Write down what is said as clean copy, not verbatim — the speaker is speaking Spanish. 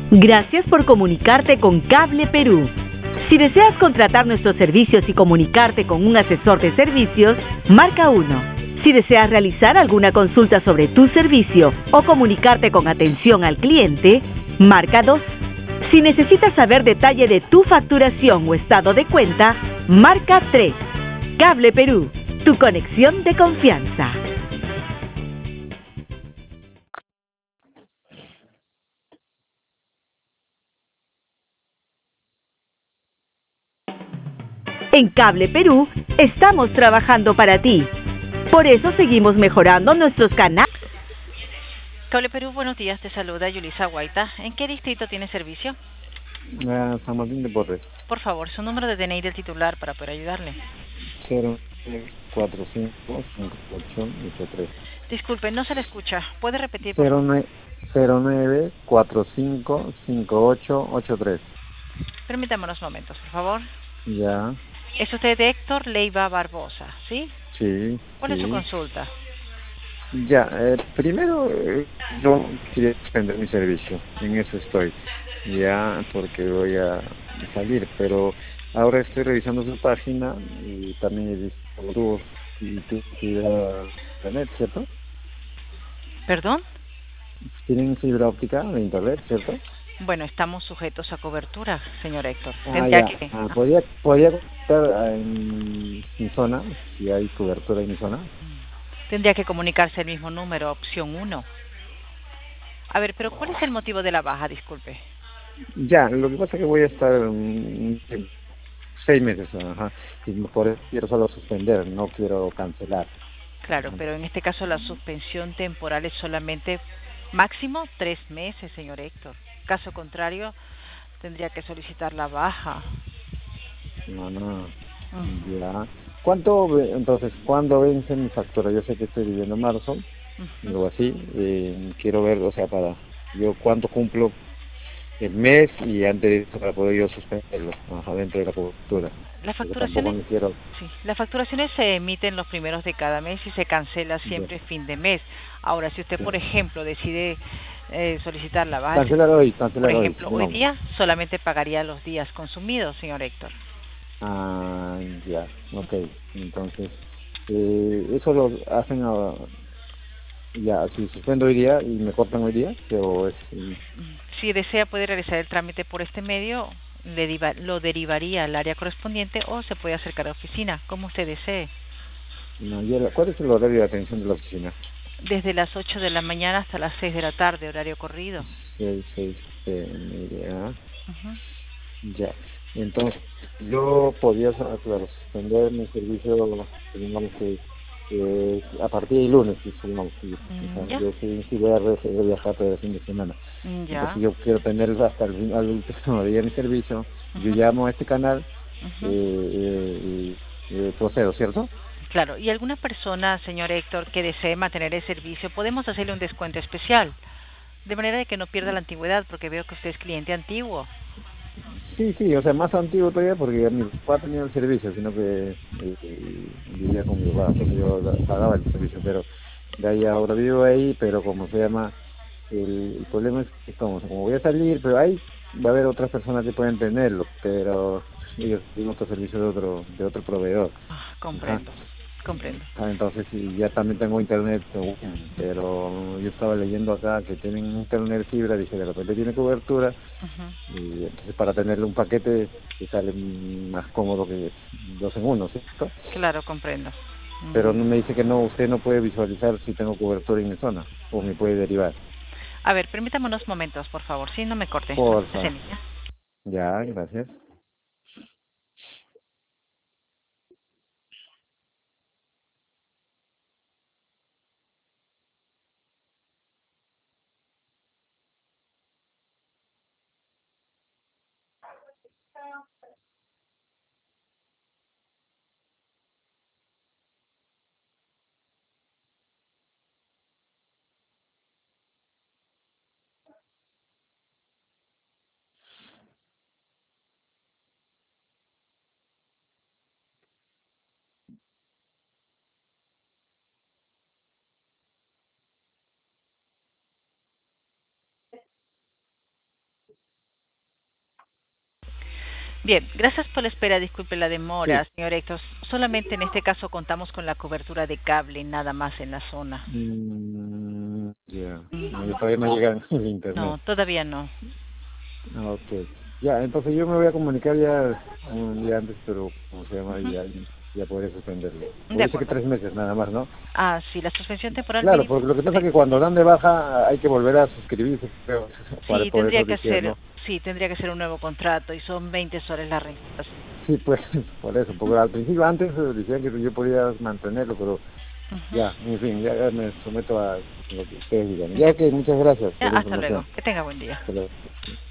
Gracias por comunicarte con Cable Perú. Si deseas contratar nuestros servicios y comunicarte con un asesor de servicios, marca 1. Si deseas realizar alguna consulta sobre tu servicio o comunicarte con atención al cliente, marca 2. Si necesitas saber detalle de tu facturación o estado de cuenta, marca 3. Cable Perú, tu conexión de confianza. En Cable Perú estamos trabajando para ti. Por eso seguimos mejorando nuestros canales. Cable Perú, buenos días, te saluda Yulisa Guaita. ¿En qué distrito tiene servicio? San Martín de Porres. Por favor, su número de DNI del titular para poder ayudarle. 09455883. Disculpe, no se le escucha. ¿Puede repetir, por favor? 09455883. Permítame unos momentos, por favor. Ya, Es usted de Héctor Leiva Barbosa, ¿sí? sí, ¿Cuál es su sí. consulta? Ya, primero yo quería extender mi servicio, en eso estoy, ya, porque voy a salir, pero ahora estoy revisando su página y también he visto tu internet, ¿cierto? ¿Perdón? Tienen fibra óptica de internet, ¿cierto? Bueno, estamos sujetos a cobertura, señor Héctor. Ah, Tendría ya. que... Podría contar en mi zona, si hay cobertura en mi zona. Tendría que comunicarse el mismo número, opción 1. A ver, pero ¿cuál es el motivo de la baja? Disculpe. Ya, lo que pasa es que voy a estar 6 meses, ajá, y por eso quiero solo suspender, no quiero cancelar. Claro, Ajá. pero en este caso la suspensión temporal es solamente máximo 3 meses, señor Héctor. Caso contrario, tendría que solicitar la baja. No, no, Ujú, ya. Entonces, cuándo vence mi factura? Yo sé que estoy viviendo en marzo, ujú. algo así, quiero ver, o sea, para yo cuánto cumplo el mes y antes de eso para poder yo suspenderlo, ajá, dentro de la cobertura, Las porque tampoco facturaciones, me quiero. sí, las facturaciones se emiten los primeros de cada mes y se cancela Ya, siempre fin de mes. Ahora, si usted, por ya. ejemplo, decide solicitar la baja, por Cancelar hoy, ejemplo, hoy supongamos. día, solamente pagaría los días consumidos, señor Héctor. Ah, ya, ok. Entonces, eso lo hacen ya, si suspendo hoy día y me cortan hoy día, pero es, Si desea, puede realizar el trámite por este medio, lo derivaría al área correspondiente o se puede acercar a la oficina, como usted desee. no, ¿cuál es el horario de atención de la oficina? Desde las 8 de la mañana hasta las 6 de la tarde, horario corrido. 6 media, Ujú. ya. Entonces, yo podía, claro, suspender mi servicio, digamos que a partir del lunes, supongamos, que o sea, Ya, yo sí voy a viajar todo el fin de semana. ya. Entonces yo quiero tener hasta al último día mi servicio. Yo Ujú, llamo a este canal ujú. y procedo, ¿cierto? Claro, y alguna persona, señor Héctor, que desee mantener el servicio, podemos hacerle un descuento especial, de manera de que no pierda la antigüedad, porque veo que usted es cliente antiguo. Sí, sí, o sea, más antiguo todavía porque ya mi papá tenía el servicio, sino que vivía con mi papá, entonces yo pagaba el servicio, pero de ahí ahora vivo ahí, pero como se llama, el problema es que como voy a salir, pero ahí va a haber otras personas que pueden tenerlo, pero ellos tienen otro servicio de otro proveedor. Ah, Ajá. comprendo, comprendo. Entonces sí, ya también tengo internet, pero yo estaba leyendo acá que tienen internet fibra, dije de repente tiene cobertura, Ujú. y entonces para tenerle un paquete que sale más cómodo que dos en uno, ¿cierto? Claro, comprendo. Pero Mm. no me dice que no, usted no puede visualizar si tengo cobertura en mi zona, o me puede derivar. A ver, permítame unos momentos, por favor. Sí, no me corte. Manténgase Porfa. en línea. Ya, gracias. Bien, gracias por la espera. Disculpe la demora, Sí. señor Héctor. Solamente en este caso contamos con la cobertura de cable, nada más en la zona. Ya. No, yo todavía no llega el internet. No, todavía no. Ah, ok. Ya, entonces yo me voy a comunicar ya un día antes, pero ¿cómo se llama? Ujú. Ya podré suspenderlo. De Dice que acuerdo. 3 meses nada más, ¿no? Ah, sí, la suspensión temporal Claro, mínima. porque lo que pasa es que cuando dan de baja hay que volver a suscribirse, creo, para Sí, por tendría eso que decía, ser, ¿no? sí, tendría que ser un nuevo contrato y son 20 soles la renta. Sí, pues, por eso, porque al principio antes decían que yo podía mantenerlo, pero Ujú. ya, en fin, ya me someto a lo que ustedes digan. Ya que muchas gracias Ya, por la hasta luego. información. Que tenga buen día. Hasta luego.